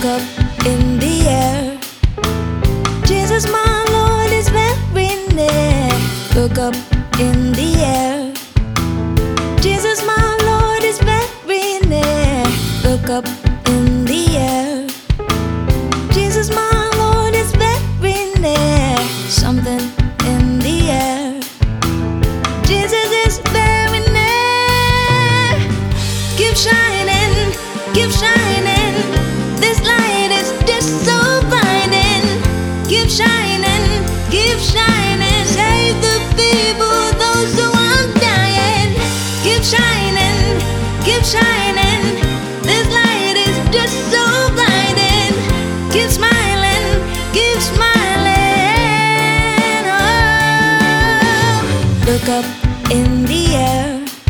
Look up in the air. Jesus, my Lord, is very near. Look up in the air. Jesus, my Lord, is very near. Look up in the air. Jesus, my Lord, is very near. Something in the air. Jesus is very near. Keep shining, keep shining. This light is just so blinding. Keep shining, keep shining. Save the people, those who are dying. Keep shining, keep shining. This light is just so blinding. Keep smiling, keep smiling. Oh, look up in the air.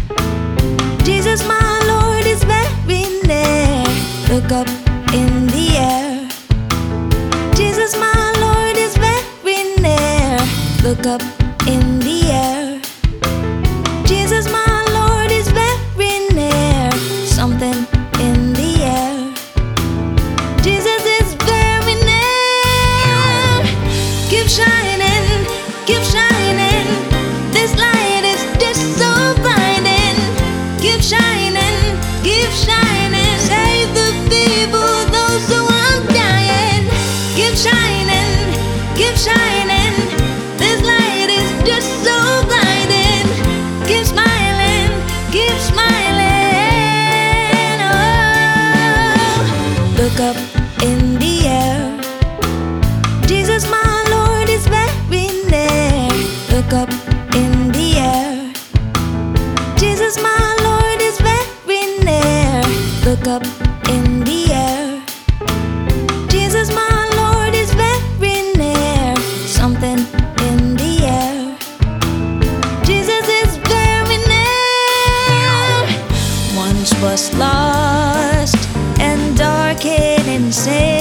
Jesus, my Lord, is very near. Look up in the air. Jesus, my Lord, is very near. Look up in the air. Jesus, my Lord, is very near. Something in the air. Jesus is very near. Keep shining, keep shining. This light is just so blinding. Keep shining, keep shining. Save the people, those who are dying. Keep shining, keep shining. This light is just so blinding. Keep smiling, keep smiling. Oh, look up in the air. Jesus, my Lord, is very near. Look up in the air. Jesus, my Lord, is very near. Look up in the air. Jesus, my Lord, is very near. Something in the air. Jesus is very near. Once was lost and dark, hidden, insane.